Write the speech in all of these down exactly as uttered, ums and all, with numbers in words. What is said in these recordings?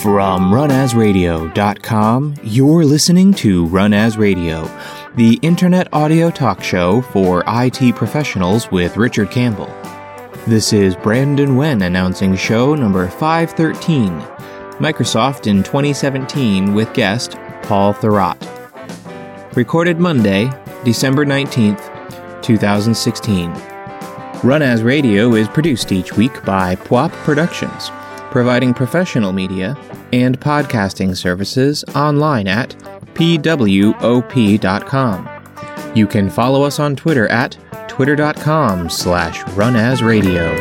From run as radio dot com, you're listening to Run As Radio, the internet audio talk show for I T professionals with Richard Campbell. This is Brandon Wen announcing show number five thirteen, Microsoft in twenty seventeen with guest Paul Thurrott. Recorded Monday, December nineteenth, twenty sixteen. Run As Radio is produced each week by P W A P Productions, providing professional media and podcasting services online at P W O P dot com. You can follow us on Twitter at twitter.com slash runasradio.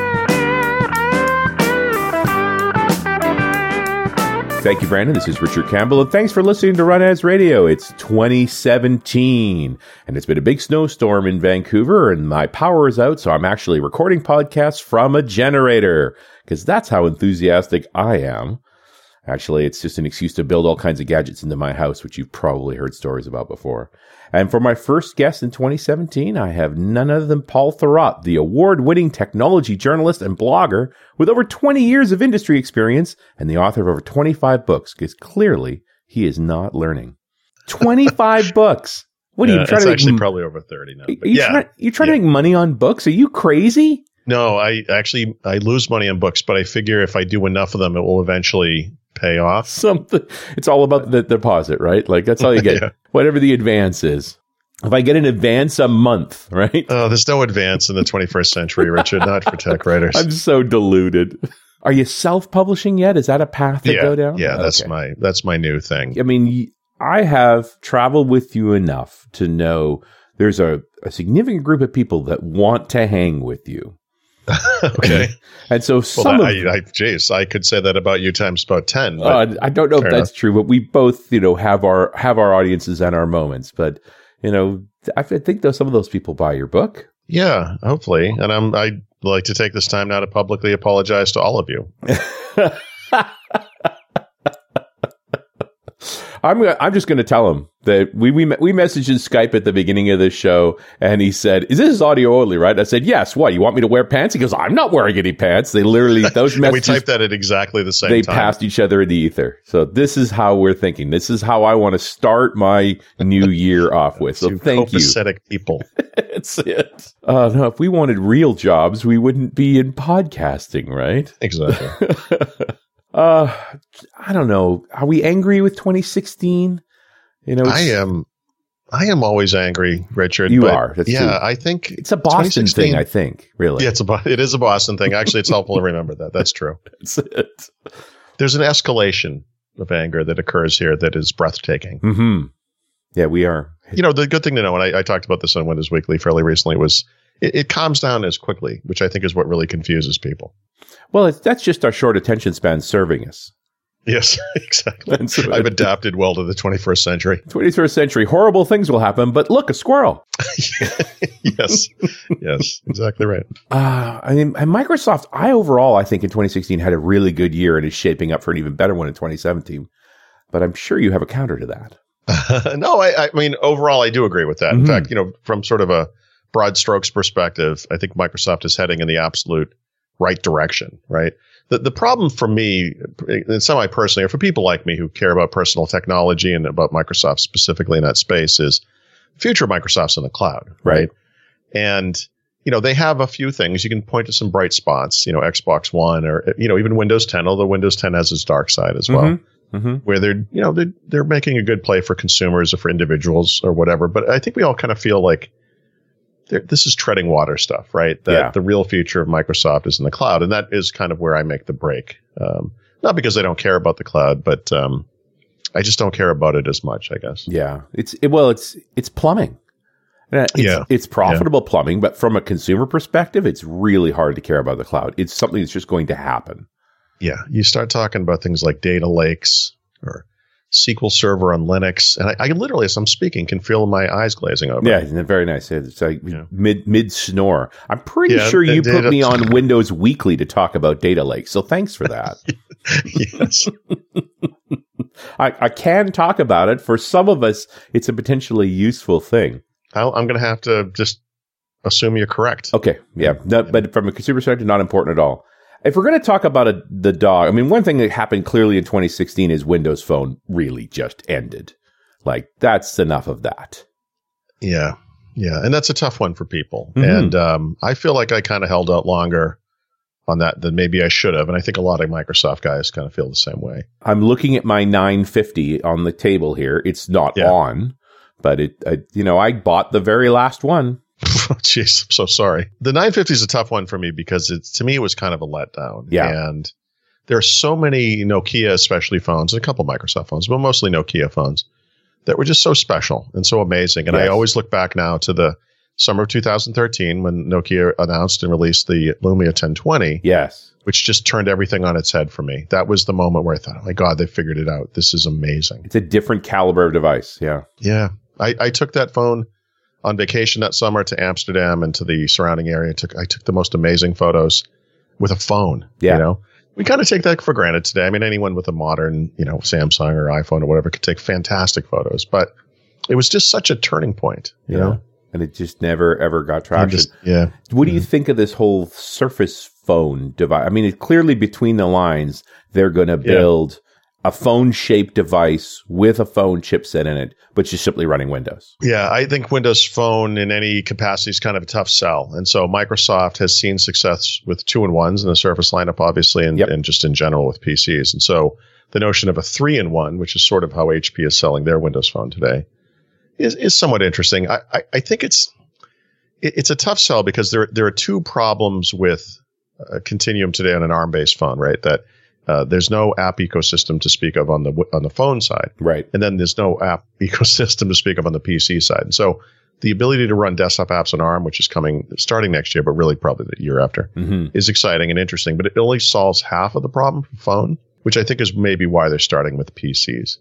Thank you, Brandon. This is Richard Campbell, and thanks for listening to Run As Radio. It's twenty seventeen, and it's been a big snowstorm in Vancouver, and my power is out, so I'm actually recording podcasts from a generator, because that's how enthusiastic I am. Actually, it's just an excuse to build all kinds of gadgets into my house, which you've probably heard stories about before. And for my first guest in twenty seventeen, I have none other than Paul Thurrott, the award-winning technology journalist and blogger with over twenty years of industry experience and the author of over twenty-five books, because clearly he is not learning. twenty-five books! What yeah, are you trying it's to actually make, probably over thirty now. But you yeah, try, you're trying yeah. to make money on books? Are you crazy? No, I actually I lose money on books, but I figure if I do enough of them, it will eventually pay off. Something. It's all about the deposit, right? Like that's all you get. yeah. Whatever the advance is. If I get an advance a month, right? Oh, there's no advance in the twenty-first century, Richard. Not for tech writers. I'm so deluded. Are you self-publishing yet? Is that a path to yeah, go down? Yeah, okay. that's my that's my new thing. I mean, I have traveled with you enough to know there's a, a significant group of people that want to hang with you. Okay. And so some well, of I, I, geez, I could say that about you times about ten. Uh, I don't know if that's enough. true, but we both, you know, have our have our audiences and our moments. But you know, I think though some of those people buy your book. Yeah, hopefully. And I'm I'd like to take this time now to publicly apologize to all of you. I'm I'm just going to tell him that we we we messaged in Skype at the beginning of the show, and he said, "Is this audio only, right?" I said, "Yes." What, you want me to wear pants? He goes, "I'm not wearing any pants." They literally those messages. We typed that at exactly the same they time. They passed each other in the ether. So this is how we're thinking. This is how I want to start my new year off with. So thank you. Copacetic people. That's it. Uh, no, if we wanted real jobs, we wouldn't be in podcasting, right? Exactly. Uh, I don't know. Are we angry with twenty sixteen? You know, I am. I am always angry, Richard. You but are. That's yeah, true. I think it's a Boston thing. I think really. Yeah, it's a. It is a Boston thing. Actually, it's helpful to remember that. That's true. That's it. There's an escalation of anger that occurs here that is breathtaking. Mm-hmm. Yeah, we are. You know, the good thing to know, and I, I talked about this on Windows Weekly fairly recently, was it, it calms down as quickly, which I think is what really confuses people. Well, it's, that's just our short attention span serving us. Yes, exactly. I've adapted well to the twenty-first century. twenty-first century. Horrible things will happen, but look, a squirrel. Yes. Yes, exactly right. Uh, I mean, and Microsoft, I overall, I think in twenty sixteen had a really good year and is shaping up for an even better one in twenty seventeen. But I'm sure you have a counter to that. Uh, no, I, I mean, overall, I do agree with that. Mm-hmm. In fact, you know, from sort of a broad strokes perspective, I think Microsoft is heading in the absolute right direction, right? The the problem for me, and semi-personally, or for people like me who care about personal technology and about Microsoft specifically in that space, is the future of Microsoft's in the cloud, right? right? And, you know, they have a few things. You can point to some bright spots, you know, Xbox One or, you know, even Windows ten, although Windows ten has its dark side as well, mm-hmm. Mm-hmm. where they're, you know, they're, they're making a good play for consumers or for individuals or whatever. But I think we all kind of feel like this is treading water stuff, right? That yeah. the real future of Microsoft is in the cloud. And that is kind of where I make the break. Um, not because I don't care about the cloud, but um, I just don't care about it as much, I guess. Yeah. It's it, well, it's it's plumbing. It's, yeah. it's profitable yeah. plumbing, but from a consumer perspective, it's really hard to care about the cloud. It's something that's just going to happen. Yeah. You start talking about things like data lakes or S Q L Server on Linux, and I, I literally, as I'm speaking, can feel my eyes glazing over. Yeah, very nice. It's like yeah. mid mid snore. I'm pretty yeah, sure you data. put me on Windows Weekly to talk about data lakes, so thanks for that. Yes, I, I can talk about it. For some of us, it's a potentially useful thing. I'll, I'm going to have to just assume you're correct. Okay, yeah, no, but from a consumer perspective, not important at all. If we're going to talk about a, the dog, I mean, one thing that happened clearly in twenty sixteen is Windows Phone really just ended. Like, that's enough of that. Yeah. Yeah. And that's a tough one for people. Mm-hmm. And um, I feel like I kind of held out longer on that than maybe I should have. And I think a lot of Microsoft guys kind of feel the same way. I'm looking at my nine fifty on the table here. It's not Yeah. on, but it, I, you know, I bought the very last one. Jeez, I'm so sorry. The nine fifty is a tough one for me because it's, to me, it was kind of a letdown. Yeah. And there are so many Nokia, especially phones, and a couple Microsoft phones, but mostly Nokia phones that were just so special and so amazing. And Yes. I always look back now to the summer of two thousand thirteen when Nokia announced and released the Lumia ten twenty, Yes. which just turned everything on its head for me. That was the moment where I thought, oh my God, they figured it out. This is amazing. It's a different caliber of device. Yeah. Yeah. I, I took that phone on vacation that summer to Amsterdam and to the surrounding area. I took, I took the most amazing photos with a phone. Yeah. You know, we kind of take that for granted today. I mean, anyone with a modern, you know, Samsung or iPhone or whatever could take fantastic photos, but it was just such a turning point, you Yeah. know? And it just never, ever got I'm traction. just- yeah. What do you think of this whole Surface phone device? I mean, it clearly between the lines, they're going to build a phone-shaped device with a phone chipset in it, but just simply running Windows. Yeah, I think Windows Phone in any capacity is kind of a tough sell. And so Microsoft has seen success with two-in-ones in the Surface lineup, obviously, and, Yep. and just in general with P Cs. And so the notion of a three-in-one, which is sort of how H P is selling their Windows Phone today, is, is somewhat interesting. I, I, I think it's it, it's a tough sell because there, there are two problems with uh, Continuum today on an ARM-based phone, right? That uh, there's no app ecosystem to speak of on the on the phone side. Right. And then there's no app ecosystem to speak of on the P C side. And so the ability to run desktop apps on ARM, which is coming starting next year, but really probably the year after, Mm-hmm. is exciting and interesting. But it only solves half of the problem for phone, which I think is maybe why they're starting with P Cs.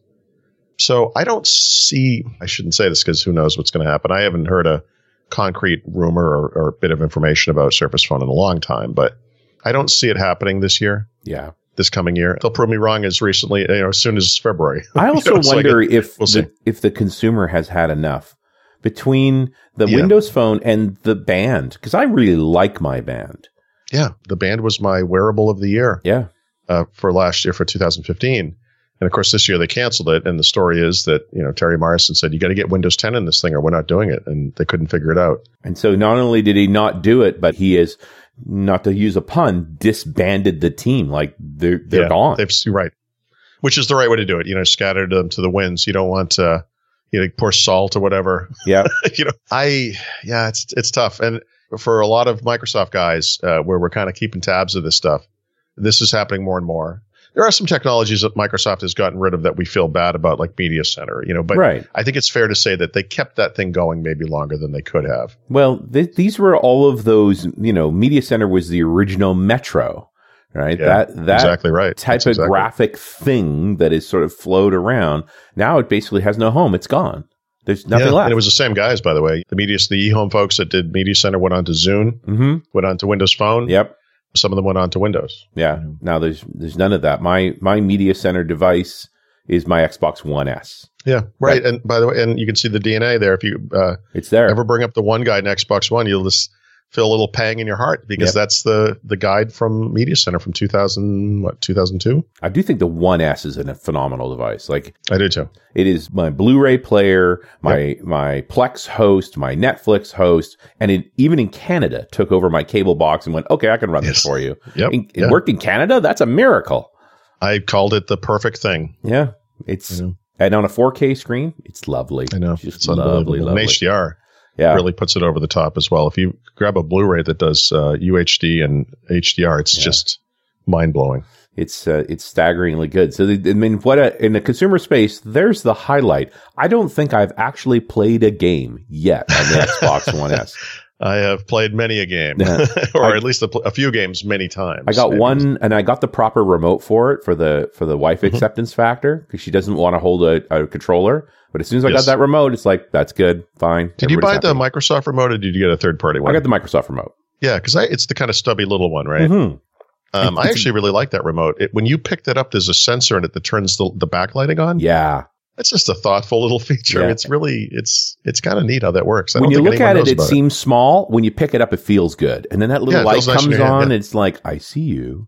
So I don't see, I shouldn't say this because who knows what's going to happen. I haven't heard a concrete rumor or, or bit of information about Surface Phone in a long time, but I don't see it happening this year. Yeah. This coming year. They'll prove me wrong as recently, you know, as soon as February. I also You know, so wonder I get- if we'll see. the, if the consumer has had enough between the Yeah. Windows Phone and the Band, because I really like my Band. Yeah, the Band was my wearable of the year Yeah. uh, for last year, for two thousand fifteen. And of course, this year they canceled it. And the story is that, you know, Terry Morrison said, you got to get Windows ten in this thing or we're not doing it. And they couldn't figure it out. And so not only did he not do it, but he is, not to use a pun, disbanded the team. Like they're they're Yeah, gone. They've, you're right. Which is the right way to do it. You know, scattered them to the winds. You don't want uh, you know, pour salt or whatever. Yeah. you know, I, yeah, it's, it's tough. And for a lot of Microsoft guys, uh, where we're kind of keeping tabs of this stuff, this is happening more and more. There are some technologies that Microsoft has gotten rid of that we feel bad about, like Media Center, you know, but Right. I think it's fair to say that they kept that thing going maybe longer than they could have. Well, th- these were all of those, you know, Media Center was the original Metro, right? Yeah, that that exactly right. type That's of exactly. graphic thing that is sort of float around. Now it basically has no home. It's gone. There's nothing Yeah, left. and it was the same guys, by the way. The media, the eHome folks that did Media Center went on to Zune, mm-hmm. went on to Windows Phone. Yep. Some of them went on to Windows. Yeah. Now there's there's none of that. My my Media Center device is my Xbox One S. Yeah, right. And by the way, and you can see the D N A there. If you uh, It's there. ever bring up the One Guide in Xbox One, you'll just feel a little pang in your heart because Yep. that's the the guide from Media Center from two thousand, what, two thousand two? I do think the One S is a phenomenal device. Like I do too. it is my Blu-ray player, my my Plex host, my Netflix host, and it even in Canada took over my cable box and went, okay, I can run Yes. this for you. Yep. And it Yeah. worked in Canada. That's a miracle. I called it the perfect thing. Yeah, it's I know. and on a four K screen, it's lovely. I know. just It's lovely, unbelievable. lovely. And H D R Yeah, really puts it over the top as well. If you grab a Blu-ray that does uh, U H D and H D R, it's Yeah. just mind-blowing. it's uh, it's staggeringly good. So the, I mean, what a, in the consumer space, there's the highlight. I don't think I've actually played a game yet on the Xbox One S. I have played many a game, Yeah. or I- at least a, pl- a few games many times. I got maybe. one, and I got the proper remote for it for the for the wife Mm-hmm. acceptance factor because she doesn't want to hold a, a controller. But as soon as I Yes. got that remote, it's like that's good, fine. Did you buy Everybody's the happy. Microsoft remote, or did you get a third-party one? I got the Microsoft remote. yeah, because it's the kind of stubby little one, right? Mhm. Um, I It's- actually really like that remote. It, when you pick that up, there's a sensor in it that turns the, the backlighting on. Yeah. That's just a thoughtful little feature. Yeah. It's really, it's it's kind of neat how that works. I When don't you think look anyone at it, knows it about seems small. When you pick it up, it feels good. And then that little Yeah, it light feels nice in comes your hand, on, yeah. and it's like, I see you.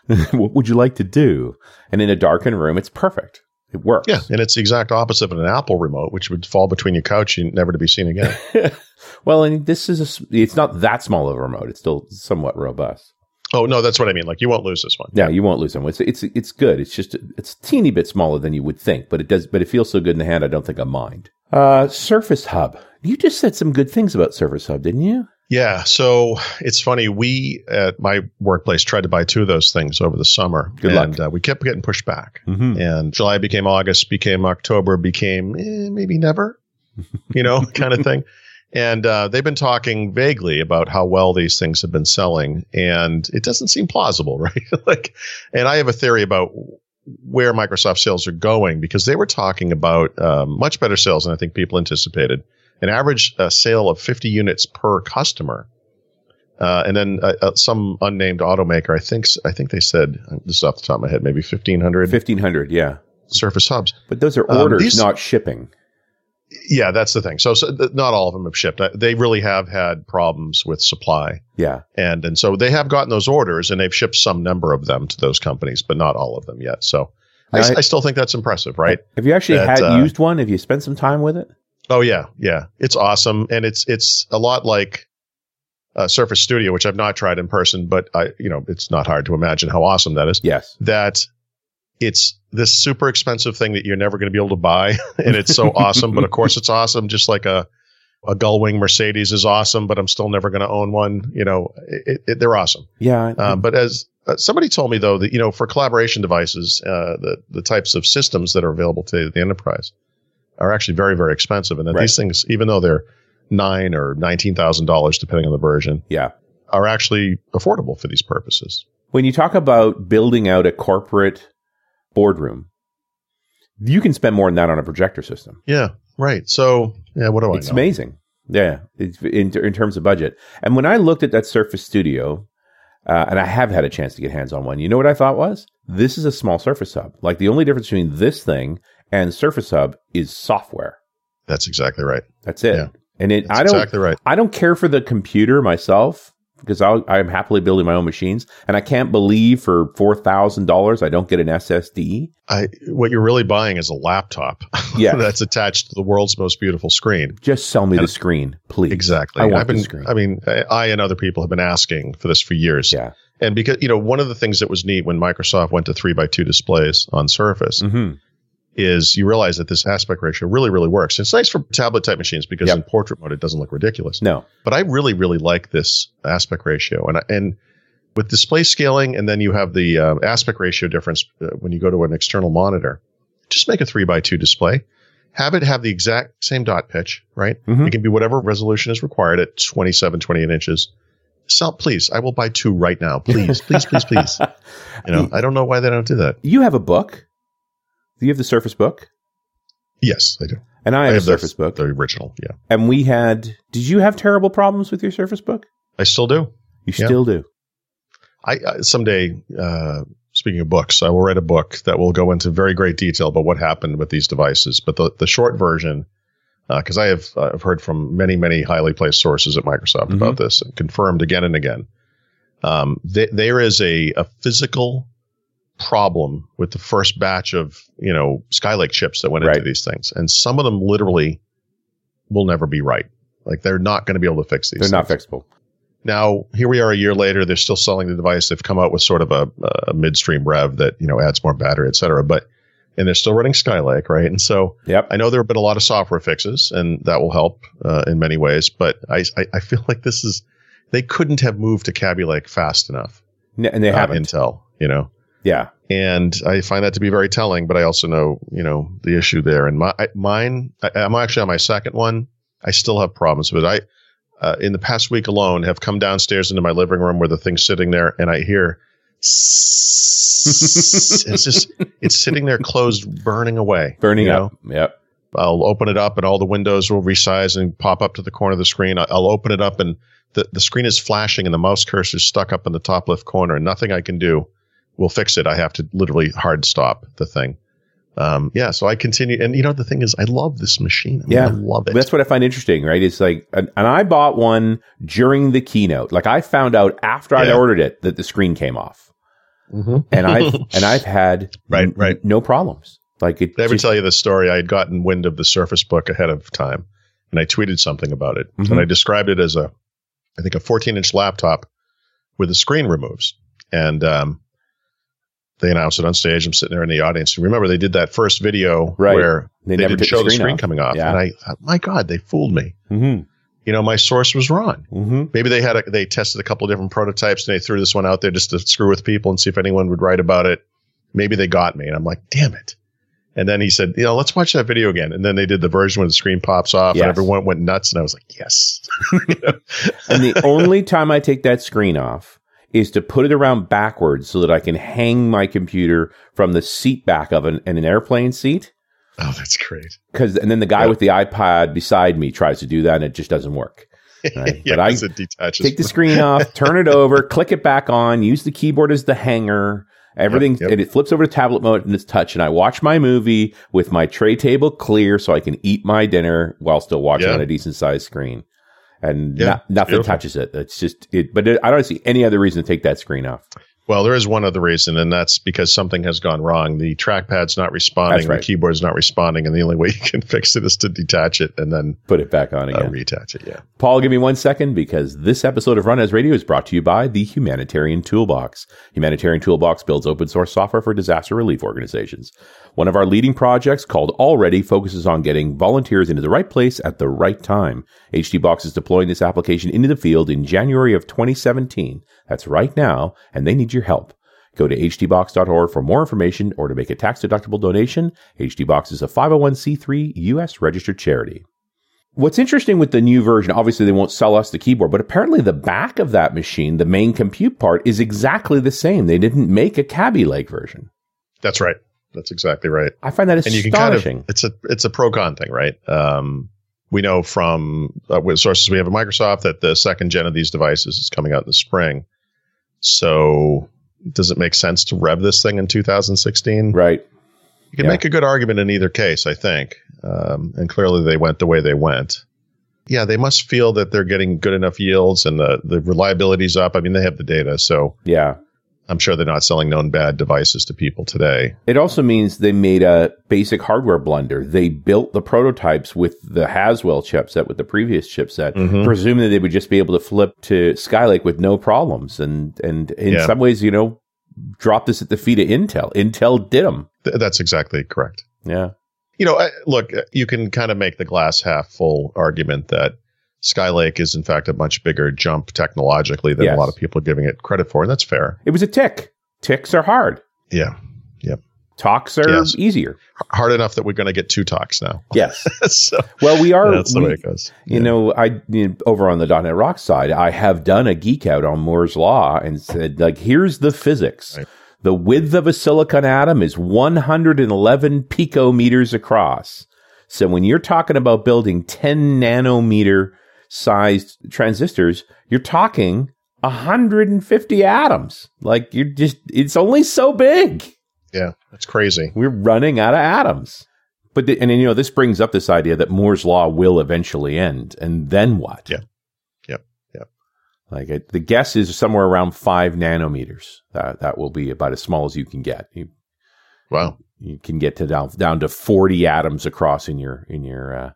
What would you like to do? And in a darkened room, it's perfect. It works. Yeah, and it's the exact opposite of an Apple remote, which would fall between your couch and never to be seen again. Well, and this is a, it's not that small of a remote. It's still somewhat robust. Oh, no, that's what I mean. Like, you won't lose this one. Yeah, you won't lose them. It's it's it's good. It's just it's a teeny bit smaller than you would think, but it does. But it feels so good in the hand. I don't think I mind. Uh, Surface Hub. You just said some good things about Surface Hub, didn't you? Yeah. So it's funny. We at my workplace tried to buy two of those things over the summer. Good and, luck. Uh, we kept getting pushed back. Mm-hmm. And July became August, became October, became eh, maybe never, you know, kind of thing. And uh, they've been talking vaguely about how well these things have been selling, and it doesn't seem plausible, right? Like, and I have a theory about where Microsoft sales are going, because they were talking about um, much better sales than I think people anticipated. An average uh, sale of fifty units per customer, uh, and then uh, uh, some unnamed automaker. I think I think they said, this is off the top of my head, maybe fifteen hundred. Fifteen hundred, yeah. Surface Hubs, but those are um, orders, these, not shipping. Yeah, that's the thing. So, so th- not all of them have shipped. They really have had problems with supply. Yeah, and and so they have gotten those orders, and they've shipped some number of them to those companies, but not all of them yet. So, I, I, I still think that's impressive, right? Have you actually that, had uh, used one? Have you spent some time with it? Oh yeah, yeah, it's awesome, and it's it's a lot like uh, Surface Studio, which I've not tried in person, but I, you know, it's not hard to imagine how awesome that is. Yes, that it's this super expensive thing that you're never going to be able to buy, and it's so awesome. But of course, it's awesome, just like a a Gullwing Mercedes is awesome, but I'm still never going to own one. You know, it, it, they're awesome. Yeah, um, but as uh, somebody told me though, that you know, for collaboration devices, uh, the the types of systems that are available to the enterprise are actually very, very expensive. And that right. these things, even though they're nine or nineteen thousand dollars, depending on the version, yeah, are actually affordable for these purposes. When you talk about building out a corporate boardroom, you can spend more than that on a projector system. Yeah, right. So, yeah, what do I it's know? amazing. Yeah, it's in in terms of budget. And when I looked at that Surface Studio, uh, and I have had a chance to get hands on one, you know what I thought was? This is a small Surface Hub. Like, the only difference between this thing and Surface Hub is software. That's exactly right. That's it. Yeah. And it, That's I don't, exactly right. I don't care for the computer myself, because I'll, I'm happily building my own machines. And I can't believe for four thousand dollars I don't get an S S D. I, what you're really buying is a laptop Yeah. that's attached to the world's most beautiful screen. Just sell me And the screen, please. Exactly. I want I've been, the screen. I mean, I and other people have been asking for this for years. Yeah. And because, you know, one of the things that was neat when Microsoft went to three by two displays on Surface Mm-hmm. is you realize that this aspect ratio really, really works. It's nice for tablet type machines because Yep. in portrait mode, it doesn't look ridiculous. No. But I really, really like this aspect ratio. And, I- and with display scaling, and then you have the uh, aspect ratio difference uh, when you go to an external monitor, just make a three by two display. Have it have the exact same dot pitch, right? Mhm. It can be whatever resolution is required at twenty-seven, twenty-eight inches. Sell, please. I will buy two right now. Please, please, please, please. You know, I don't know why they don't do that. You have a book. Do you have the Surface Book? Yes, I do. And I have, I a have Surface the, Book. the original. Yeah, And we had, did you have terrible problems with your Surface Book? I still do. You Yeah. still do. I, I someday, uh, speaking of books, I will write a book that will go into very great detail about what happened with these devices. But the, the short version, because uh, I have uh, I've heard from many, many highly placed sources at Microsoft Mm-hmm. about this and confirmed again and again. Um, th- there is a, a physical problem with the first batch of, you know, Skylake chips that went Right. into these things. And some of them literally will never be right. Like, they're not going to be able to fix these They're not things. fixable. Now, here we are a year later. They're still selling the device. They've come out with sort of a, a midstream rev that, you know, adds more battery, et cetera. But, and they're still running Skylake, right? And so Yep. I know there have been a lot of software fixes, and that will help uh, in many ways. But I, I, I feel like this is, they couldn't have moved to Kaby Lake fast enough. N- and they uh, haven't. Intel, you know. Yeah. And I find that to be very telling, but I also know, you know, the issue there. And my, I, mine, I, I'm actually on my second one. I still have problems with it. I, uh, in the past week alone, have come downstairs into my living room where the thing's sitting there, and I hear, it's just, it's sitting there closed, burning away. Burning you up. know? Yep. I'll open it up, and all the windows will resize and pop up to the corner of the screen. I'll open it up, and the, the screen is flashing, and the mouse cursor is stuck up in the top left corner, and nothing I can do will fix it. I have to literally hard stop the thing. Um, yeah, so I continue. And, you know, the thing is, I love this machine. I mean, Yeah. I love it. That's what I find interesting, right? It's like, and, and I bought one during the keynote. Like, I found out after I'd Yeah. ordered it that the screen came off. Mm-hmm. and I've and I've had right, n- right. no problems. Like it. Did I ever just- tell you the story? I had gotten wind of the Surface Book ahead of time, and I tweeted something about it, Mhm. and I described it as a, I think a fourteen inch laptop with the screen removes, and um, they announced it on stage. I'm sitting there in the audience. Remember, they did that first video Right. where They they, never didn't took show the the screen screen off. coming off, Yeah. and I thought, my God, they fooled me. Mhm. You know, my source was wrong. Mm-hmm. Maybe they had a, they tested a couple of different prototypes and they threw this one out there just to screw with people and see if anyone would write about it. Maybe they got me, and I'm like, damn it. And then he said, you know, let's watch that video again. And then they did the version where the screen pops off Yes. and everyone went nuts. And I was like, yes. And the only time I take that screen off is to put it around backwards so that I can hang my computer from the seat back of an, in an airplane seat. Oh, that's great. Because and then the guy Yep. with the iPad beside me tries to do that, and it just doesn't work. Right? yeah, But I 'cause it detaches. take the screen off, turn it over, click it back on, use the keyboard as the hanger. Everything, Yep, yep. and it flips over to tablet mode and it's touch. And I watch my movie with my tray table clear so I can eat my dinner while still watching Yeah. on a decent sized screen. And Yeah, no- nothing beautiful. touches it. It's just it. But it, I don't see any other reason to take that screen off. Well, there is one other reason, and that's because something has gone wrong. The trackpad's not responding, That's right. the keyboard's not responding, and the only way you can fix it is to detach it and then Put it back on uh, again. reattach it. Yeah. Paul, give me one second because this episode of Run As Radio is brought to you by the Humanitarian Toolbox. Humanitarian Toolbox builds open source software for disaster relief organizations. One of our leading projects, called Already, focuses on getting volunteers into the right place at the right time. HDBox is deploying this application into the field in January of twenty seventeen. That's right now, and they need your help. Go to h d box dot org for more information or to make a tax-deductible donation. HDBox is a five oh one c three U S registered charity. What's interesting with the new version, obviously they won't sell us the keyboard, but apparently the back of that machine, the main compute part, is exactly the same. They didn't make a Kaby Lake version. That's right. That's exactly right. I find that And you can kind astonishing. of, it's a, it's a pro con thing, right? Um, we know from uh, with sources we have at Microsoft that the second gen of these devices is coming out in the spring. So does it make sense to rev this thing in two thousand sixteen? Right. You can Yeah. make a good argument in either case, I think. Um, and clearly they went the way they went. Yeah, they must feel that they're getting good enough yields and the, the reliability's up. I mean, they have the data, so Yeah. I'm sure they're not selling known bad devices to people today. It also means they made a basic hardware blunder. They built the prototypes with the Haswell chipset, with the previous chipset, Mhm. presuming that they would just be able to flip to Skylake with no problems. And, and in Yeah. some ways, you know, drop this at the feet of Intel. Intel did them. Th- that's exactly correct. Yeah. You know, I, look, you can kind of make the glass half full argument that Skylake is, in fact, a much bigger jump technologically than Yes. a lot of people are giving it credit for, and that's fair. It was a tick. Ticks are hard. Yeah. Talks are Yes. easier. H- Hard enough that we're going to get two talks now. Yes. so Well, we are. that's the we- way it goes. You know, I you know, over on the .dot net Rock side, I have done a geek out on Moore's Law and said, like, here's the physics. Right. The width of a silicon atom is one hundred eleven picometers across. So when you're talking about building ten nanometer sized transistors, you're talking one hundred fifty atoms. Like, you're just, it's only so big. Yeah, that's crazy. We're running out of atoms. But the, and you know, this brings up this idea that Moore's law will eventually end, and then what? Yeah. Yep. Yep. Like it, the guess is somewhere around five nanometers. That that will be about as small as you can get. You, Wow. you can get to down down to forty atoms across in your in your uh,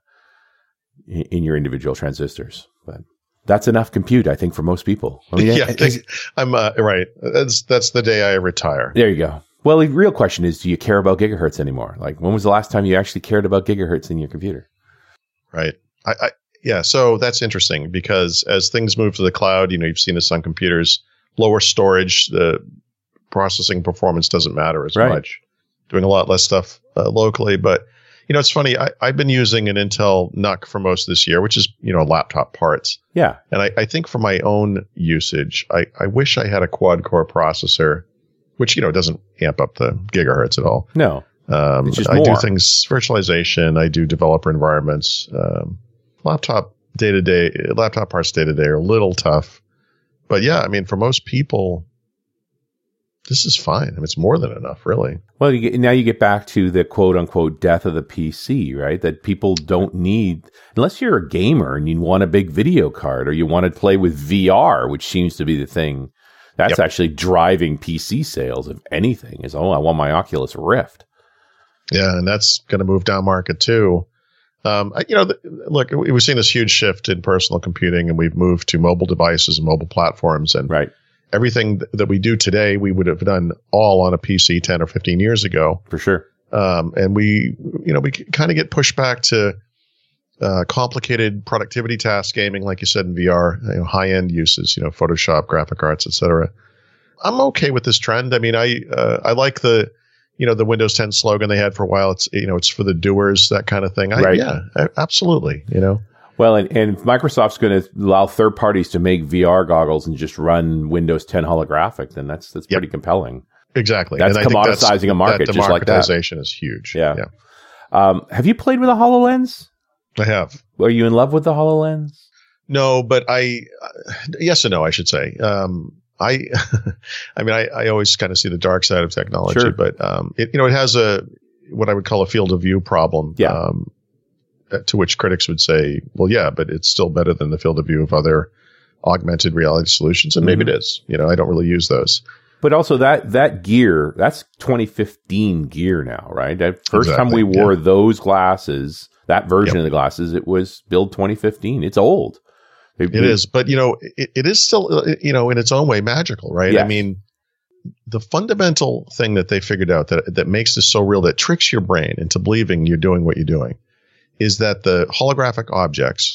in in your individual transistors. But that's enough compute, I think, for most people. I mean, yeah, I is- think I'm uh, right. That's that's the day I retire. there you go. Well, the real question is, do you care about gigahertz anymore? Like, when was the last time you actually cared about gigahertz in your computer? Right. I, I yeah. So that's interesting because as things move to the cloud, you know, you've seen this on computers, lower storage, the processing performance doesn't matter as Right. much. Doing a lot less stuff uh, locally, but you know, it's funny. I, I've been using an Intel N U C for most of this year, which is you know laptop parts. Yeah. And I, I think for my own usage, I, I wish I had a quad core processor, which, you know, doesn't amp up the gigahertz at all. No. Um, It's just I do more. things, virtualization. I do developer environments. Um, laptop day to day, laptop parts day to day are a little tough. But yeah, I mean, for most people, this is fine. I mean, it's more than enough, really. Well, you get, now you get back to the quote unquote death of the P C, right? That people don't need, unless you're a gamer and you want a big video card or you want to play with V R, which seems to be the thing That's Yep. actually driving P C sales, if anything, is, oh, I want my Oculus Rift. Yeah, and that's going to move down market too. Um, I- you know, the, look, we- we've seen this huge shift in personal computing, and we've moved to mobile devices and mobile platforms, and Right. everything th- that we do today, we would have done all on a P C ten or fifteen years ago. For sure. Um, and we, you know, we kind of get pushed back to uh, complicated productivity task gaming, like you said, in V R, you know, high end uses, you know, Photoshop, graphic arts, et cetera. I'm okay with this trend. I mean, I uh, I like the, you know, the Windows ten slogan they had for a while. It's, you know, it's for the doers, that kind of thing. I, Right. Yeah, a- absolutely. You know, Well, and, and Microsoft's going to allow third parties to make V R goggles and just run Windows ten holographic, then that's that's Yep. pretty compelling. exactly. That's And I think commoditizing a market that just like that. democratization is huge. Yeah. yeah, Um, have you played with a HoloLens? I have. Are you in love with the HoloLens? No, but I, uh, yes and no, I should say. Um, I, I mean, I, I always kind of see the dark side of technology, Sure. but, um, it, you know, it has a, what I would call a field of view problem. Yeah. Um, uh, to which critics would say, well, yeah, but it's still better than the field of view of other augmented reality solutions. And maybe Mhm. it is, you know, I don't really use those. But also that that gear, that's twenty fifteen gear now, right? That first time we Exactly, wore yeah. those glasses, that version Yep. of the glasses, it was build twenty fifteen. It's old. They- It is, but you know, it, it is still, uh, you know, in its own way magical, right? Yes. I mean, the fundamental thing that they figured out that that makes this so real, that tricks your brain into believing you're doing what you're doing, is that the holographic objects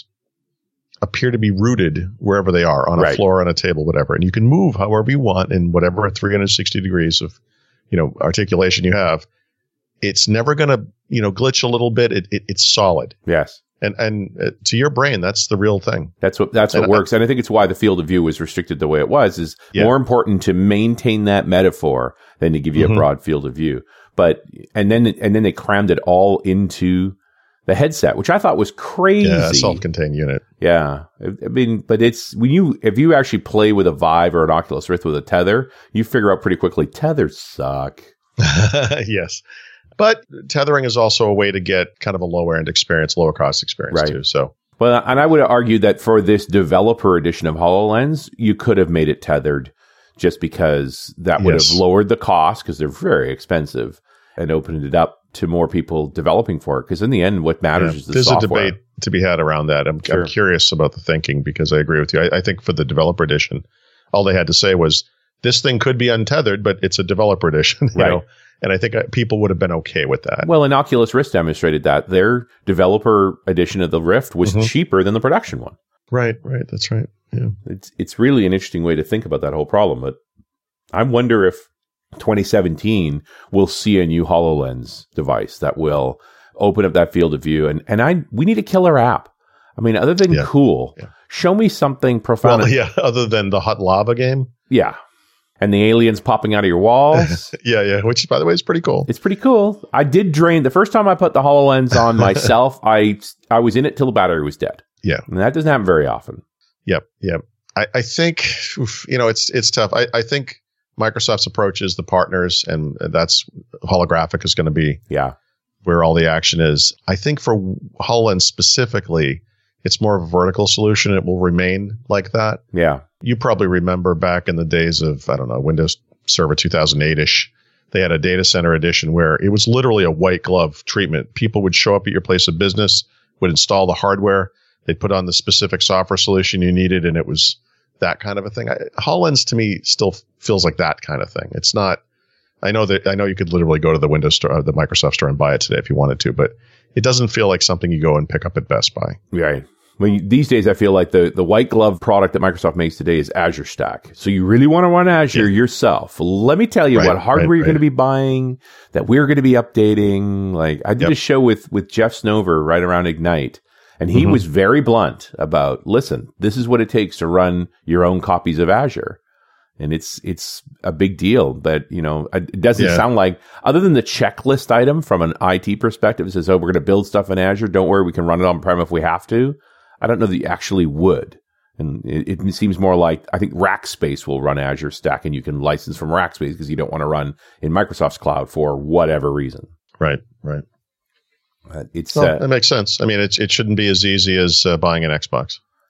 appear to be rooted wherever they are, on a Right. floor, on a table, whatever, and you can move however you want in whatever three hundred sixty degrees of, you know, articulation you have. It's never going to, you know, glitch a little bit. It, it it's solid, Yes. and and uh, to your brain, that's the real thing. That's what that's what And I- works. And I think it's why the field of view was restricted the way it was, is Yeah. more important to maintain that metaphor than to give you Mhm. a broad field of view. But and then and then they crammed it all into the headset, which I thought was crazy. Yeah, self-contained unit. Yeah. I I mean, but it's when you, if you actually play with a Vive or an Oculus Rift with a tether, you figure out pretty quickly tethers suck. Yes. But tethering is also a way to get kind of a lower end experience, lower cost experience Right. too. So Well, and I would argue that for this developer edition of HoloLens, you could have made it tethered just because that would Yes. have lowered the cost because they're very expensive and opened it up to more people developing for it. Because in the end, what matters yeah, is the there's software. a debate to be had around that. I'm, Sure. I'm curious about the thinking, because I agree with you. I, I think for the developer edition, all they had to say was, this thing could be untethered, but it's a developer edition, you Right. know? And I think uh, people would have been okay with that. Well, and Oculus Rift demonstrated that their developer edition of the Rift was Mhm. cheaper than the production one. Right, right. That's right. Yeah. It's it's really an interesting way to think about that whole problem. But I wonder if twenty seventeen we'll see a new HoloLens device that will open up that field of view. And and I we need a killer app. I mean, other than Yeah. cool, Yeah. show me something profound. Well, yeah, other than the hot lava game. Yeah. And the aliens popping out of your walls. Yeah, yeah. Which, by the way, is pretty cool. It's pretty cool. I did drain the first time I put the HoloLens on myself. I I was in it till the battery was dead. Yeah. And that doesn't happen very often. Yep, yep. I, I think, oof, you know, it's it's tough. I, I think Microsoft's approach is the partners, and that's holographic is going to be Yeah. where all the action is. I think for HoloLens specifically, it's more of a vertical solution. It will remain like that. Yeah. You probably remember back in the days of, I don't know, Windows Server two thousand eight-ish, they had a data center edition where it was literally a white glove treatment. People would show up at your place of business, would install the hardware, they'd put on the specific software solution you needed, and it was that kind of a thing. I, HoloLens to me still feels like that kind of thing. It's not, I know that, I know you could literally go to the Windows store, uh, the Microsoft store and buy it today if you wanted to, but it doesn't feel like something you go and pick up at Best Buy. Right. When you, these days, I feel like the, the white glove product that Microsoft makes today is Azure Stack. So you really want to run Azure Yeah. yourself. Let me tell you Right, what hardware right, you're going to right. be buying, that we're going to be updating. Like I did Yep. a show with, with Jeff Snover right around Ignite, and he Mhm. was very blunt about, listen, this is what it takes to run your own copies of Azure. And it's it's a big deal, but you know it doesn't Yeah. sound like, other than the checklist item from an I T perspective, it says, "Oh, we're going to build stuff in Azure. Don't worry, we can run it on prem if we have to." I don't know that you actually would, and it, it seems more like, I think Rackspace will run Azure Stack, and you can license from Rackspace because you don't want to run in Microsoft's cloud for whatever reason. Right, right. Uh, it's Well, uh, that makes sense. I mean, it's, it shouldn't be as easy as uh, buying an Xbox.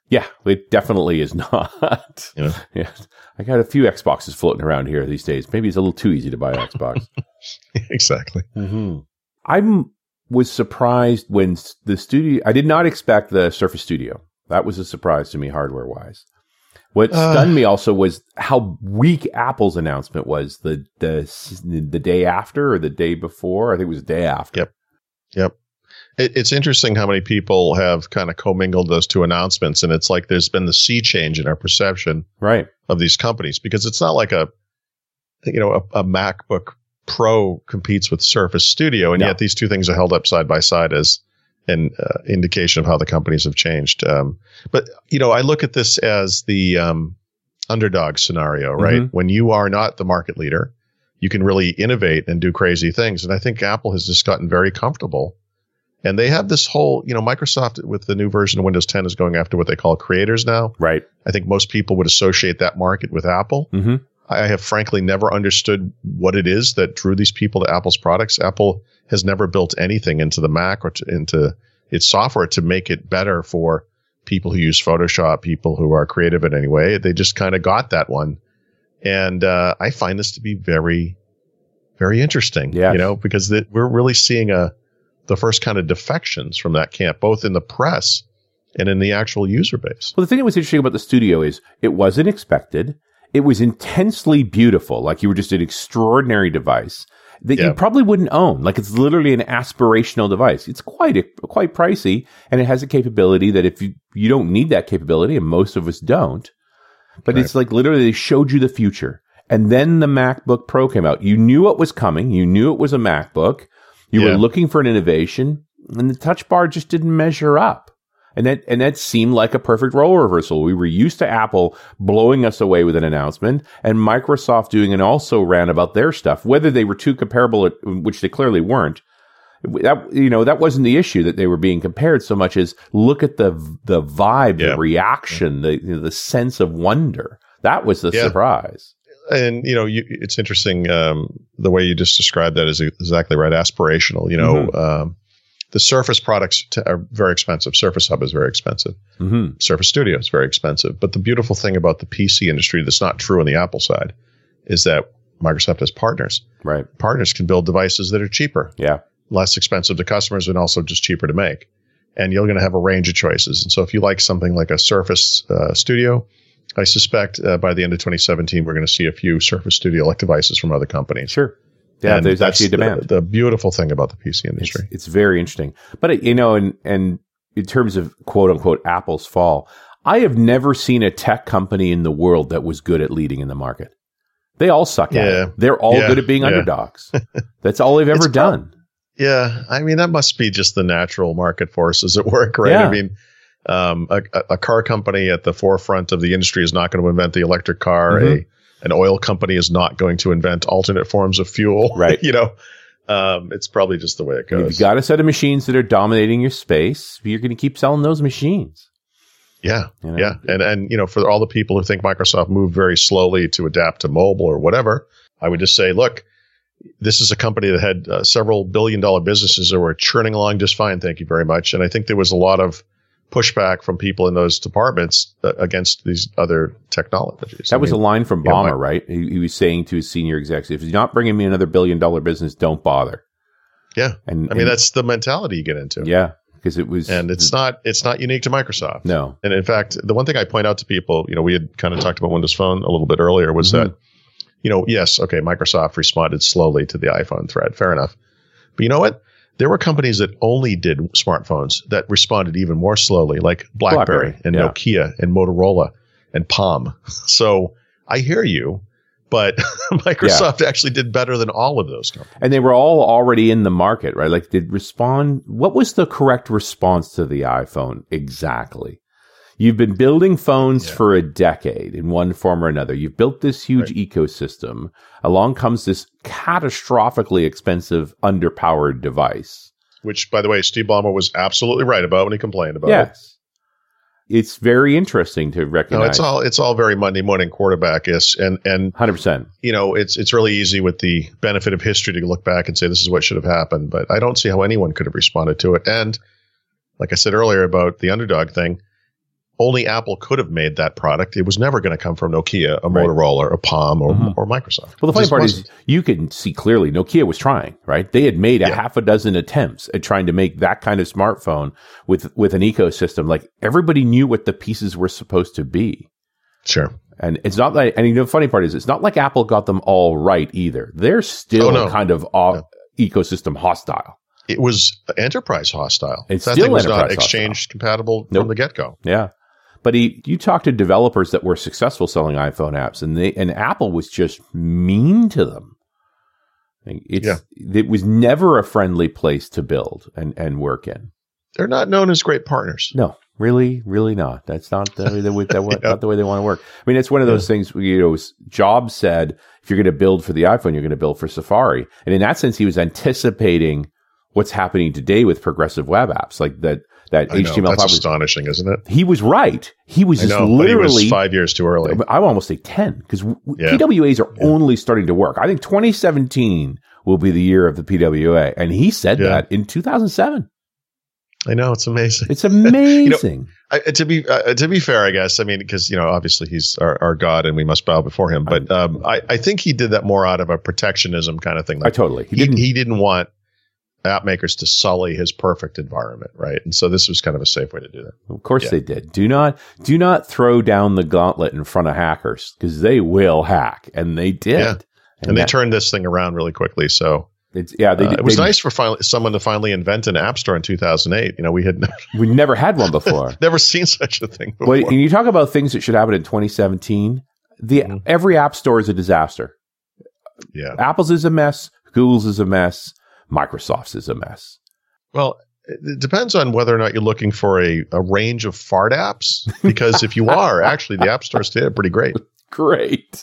Yeah, it definitely is not. You know? Yeah, I got a few Xboxes floating around here these days. Maybe it's a little too easy to buy an Xbox. Exactly. Mm-hmm. I was surprised when the studio. I did not expect the Surface Studio. That was a surprise to me, hardware wise. What Uh, stunned me also was how weak Apple's announcement was the the the day after or the day before. I think it was the day after. Yep. Yep. It, it's interesting how many people have kind of commingled those two announcements, and it's like there's been the sea change in our perception Right. of these companies, because it's not like a, you know, a, a MacBook Pro competes with Surface Studio, and No. yet these two things are held up side by side as an uh, indication of how the companies have changed. Um, but, you know, I look at this as the um, underdog scenario, right? Mhm. When you are not the market leader, you can really innovate and do crazy things. And I think Apple has just gotten very comfortable. And they have this whole, you know, Microsoft with the new version of Windows ten is going after what they call creators now. Right. I think most people would associate that market with Apple. Mm-hmm. I have frankly never understood what it is that drew these people to Apple's products. Apple has never built anything into the Mac or to, into its software to make it better for people who use Photoshop, people who are creative in any way. They just kind of got that one. And uh, I find this to be very, very interesting, Yes. you know, because the, we're really seeing a the first kind of defections from that camp, both in the press and in the actual user base. Well, the thing that was interesting about the Studio is it wasn't expected. It was intensely beautiful. Like you were just an extraordinary device that Yeah. you probably wouldn't own. Like it's literally an aspirational device. It's quite, quite pricey, and it has a capability that if you, you don't need that capability, and most of us don't, but Right. it's like literally they showed you the future. And then the MacBook Pro came out. You knew what was coming. You knew it was a MacBook. You Yeah. were looking for an innovation, and the touch bar just didn't measure up. And that and that seemed like a perfect role reversal. We were used to Apple blowing us away with an announcement, and Microsoft doing an also ran about their stuff. Whether they were too comparable, which they clearly weren't, that you know that wasn't the issue that they were being compared so much as look at the the vibe, Yeah. the reaction, the you know, the sense of wonder. That was the Yeah. surprise. And, you know, you, it's interesting. Um, the way you just described that is exactly right. Aspirational, you know, Mm-hmm. um, the Surface products t- are very expensive. Surface Hub is very expensive. Mm-hmm. Surface Studio is very expensive. But the beautiful thing about the P C industry that's not true on the Apple side is that Microsoft has partners. Right. Partners can build devices that are cheaper, Yeah. less expensive to customers, and also just cheaper to make. And you're going to have a range of choices. And so if you like something like a Surface uh, Studio, I suspect uh, by the end of twenty seventeen, we're going to see a few Surface Studio-like devices from other companies. Sure. Yeah. And There's that's actually a demand. The, the beautiful thing about the P C It's, industry. it's very interesting. But, it- you know, and, and in terms of quote unquote Apple's fall, I have never seen a tech company in the world that was good at leading in the market. They all suck at Yeah. it. They're all Yeah. good at being Yeah. underdogs. That's all they've ever It's prob- done. Yeah, I mean, that must be just the natural market forces at work, right? Yeah. I mean, um, a, a car company at the forefront of the industry is not going to invent the electric car. Mhm. A An oil company is not going to invent alternate forms of fuel. Right. you know, um, it's probably just the way it If goes. you've got a set of machines that are dominating your space, you're going to keep selling those machines. Yeah. You know? Yeah. And, and, you know, for all the people who think Microsoft moved very slowly to adapt to mobile or whatever, I would just say, look, this is a company that had uh, several billion dollar businesses that were churning along just fine. Thank you very much. And I think there was a lot of pushback from people in those departments uh, against these other technologies. That I was mean, a line from yeah, Ballmer, my- right? He, he was saying to his senior executives, if you're not bringing me another billion dollar business, don't bother. Yeah. And I mean, and- that's the mentality you get into. yeah, because it was, And it's not, it's not unique to Microsoft. no, And in fact, the one thing I point out to people, you know, we had kind of talked about Windows Phone a little bit earlier, was Mhm. that, you know, yes, okay, Microsoft responded slowly to the iPhone threat. Fair enough. But you know what? There were companies that only did smartphones that responded even more slowly, like BlackBerry, BlackBerry, and yeah. Nokia and Motorola and Palm. So I hear you, but Microsoft actually did better than all of those companies. and they were all already in the market, right? Like, did respond? What was the correct response to the iPhone exactly? You've been building phones Yeah. for a decade in one form or another. You've built this huge Right. ecosystem. Along comes this catastrophically expensive, underpowered device. Which, by the way, Steve Ballmer was absolutely right about when he complained about it. Yes. It's very interesting to No, recognize. it's all it's all very Monday morning quarterback-ish, and and one hundred percent. you know, it's it's really easy with the benefit of history to look back and say this is what should have happened, but I don't see how anyone could have responded to it. And like I said earlier about the underdog thing, only Apple could have made that product. It was never going to come from Nokia, a Right. Motorola, a Palm, or, Mhm. or Microsoft. Well, the funny Just part wasn't. is you can see clearly Nokia was trying, right? They had made a Yeah. half a dozen attempts at trying to make that kind of smartphone with, with an ecosystem. Like everybody knew what the pieces were supposed to be. Sure. And it's not like, and you know, the funny part is it's not like Apple got them all right either. They're still Oh, no. kind of off, ecosystem hostile. It was enterprise hostile. It's that still thing was not enterprise exchange compatible Nope. from the get-go. Yeah. But he, you talk to developers that were successful selling iPhone apps, and they and Apple was just mean to them. It's Yeah. it was never a friendly place to build and, and work in. They're not known as great partners. No, really, really not. That's not the way they, would- that, Yeah. not the way they want to work. I mean, it's one of those things. Where, you know, Jobs said if you're going to build for the iPhone, you're going to build for Safari, and in that sense, he was anticipating what's happening today with progressive web apps, like that. That I know. H T M L That's five was, astonishing, isn't it? he was right. He was I just know, but he literally was five years too early. I would almost say ten because Yeah. P W As are only starting to work. I think twenty seventeen will be the year of the P W A, and he said Yeah. that in two thousand seven. I know, it's amazing. It's amazing. I, to be uh, to be fair, I guess, I mean, because, you know, obviously he's our, our God and we must bow before him. But um, I, I think he did that more out of a protectionism kind of thing. I Like, totally. He he, didn't. he didn't want app makers to sully his perfect environment, right? And so this was kind of a safe way to do that. Of course Yeah. they did. Do not do not throw down the gauntlet in front of hackers because they will hack, and they did. Yeah. And, they that- turned this thing around really quickly. So It's, yeah, they, uh, it was they- nice for finally, someone to finally invent an app store in two thousand eight. You know, we had We never had one before. never seen such a thing before. Well, and you talk about things that should happen in twenty seventeen. The Mhm. every app store is a disaster. Yeah. Apple's is a mess. Google's is a mess. Microsoft's is a mess. Well, it depends on whether or not you're looking for a, a range of fart apps. Because if you are, actually, the app stores today are pretty great. Great.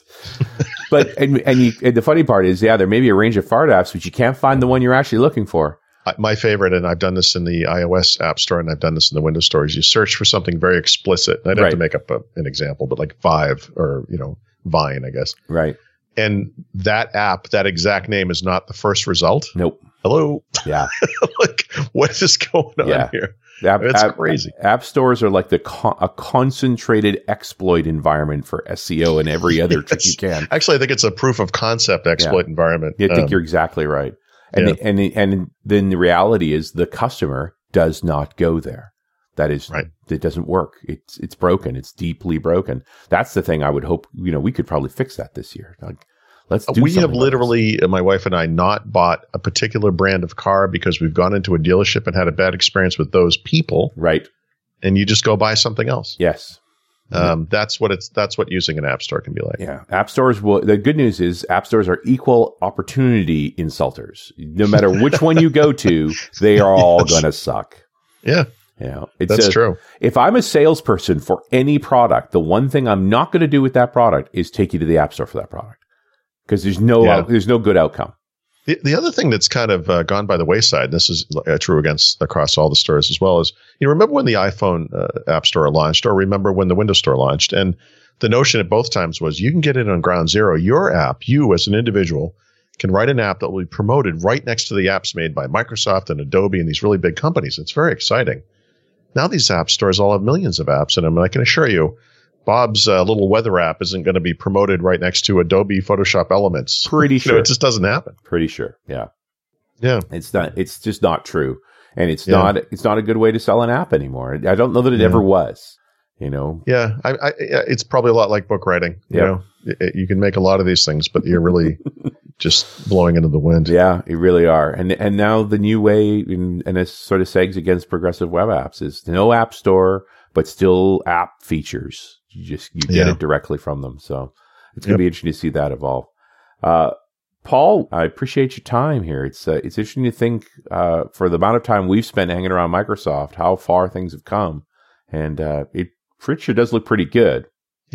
But and and, you, and the funny part is, yeah, there may be a range of fart apps, but you can't find the one you're actually looking for. I, my favorite, and I've done this in the iOS app store and I've done this in the Windows store, is you search for something very explicit. I'd have Right. to make up a, an example, but like Vive or, you know, Vine, I guess. Right. And that app, that exact name is not the first result. Nope. Hello. Yeah. Like, what is going on Yeah. here? App, It's app- crazy. App stores are like the con- a concentrated exploit environment for S E O and every other trick Yes. you can. Actually, I think it's a proof of concept exploit environment. I think Um, you're exactly right. And, yeah. and and then the reality is the customer does not go there. That is, Right. it doesn't work. It's it's broken. It's deeply broken. That's the thing I would hope, you know, we could probably fix that this year. Like, let's do we have something like literally, uh, my wife and I, not bought a particular brand of car because we've gone into a dealership and had a bad experience with those people, this. Right. and you just go buy something else. Yes. Um, that's what it's. That's what using an app store can be like. Yeah. App stores will, the good news is app stores are equal opportunity insulters. No matter which one you go to, they are all Yes. going to suck. Yeah, You know, it's that's a- true. If I'm a salesperson for any product, the one thing I'm not going to do with that product is take you to the app store for that product because there's no Yeah. out- there's no good outcome. The, the other thing that's kind of uh, gone by the wayside, and this is uh, true against across all the stores as well, is you know, remember when the iPhone uh, App Store launched, or remember when the Windows Store launched, and the notion at both times was you can get it on ground zero. Your app, you as an individual, can write an app that will be promoted right next to the apps made by Microsoft and Adobe and these really big companies. It's very exciting. Now these app stores all have millions of apps in them, and I can assure you, Bob's uh, little weather app isn't going to be promoted right next to Adobe Photoshop Elements. Pretty You know, sure. it just doesn't happen. Pretty sure. Yeah. Yeah. It's not, it's just not true. And it's Yeah. not, it's not a good way to sell an app anymore. I don't know that it Yeah. ever was, you know? Yeah, I, I, it's probably a lot like book writing. You Yep. know, Y- you can make a lot of these things, but you're really just blowing into the wind. Yeah, you really are. And and now the new way, in, and it sort of segs against progressive web apps, is no app store, but still app features. You just you get Yeah. it directly from them. So it's going to Yep. be interesting to see that evolve. Uh, Paul, I appreciate your time here. It's uh, it's interesting to think uh, for the amount of time we've spent hanging around Microsoft, how far things have come, and uh, it sure does look pretty good.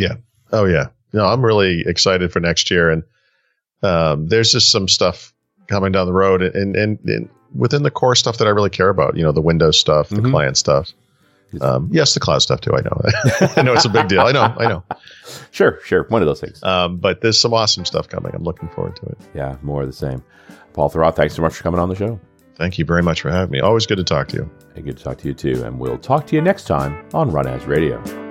Oh yeah. No, I'm really excited for next year, and um, there's just some stuff coming down the road, and, and and within the core stuff that I really care about. You know, the Windows stuff, the Mhm. client stuff. Um, yes, the cloud stuff too. I know. I know it's a big deal. I know. I know. Sure, sure, one of those things. Um, but there's some awesome stuff coming. I'm looking forward to it. Yeah, more of the same. Paul Thurrott, thanks so much for coming on the show. Thank you very much for having me. Always good to talk to you. Hey, good to talk to you too. And we'll talk to you next time on Run As Radio.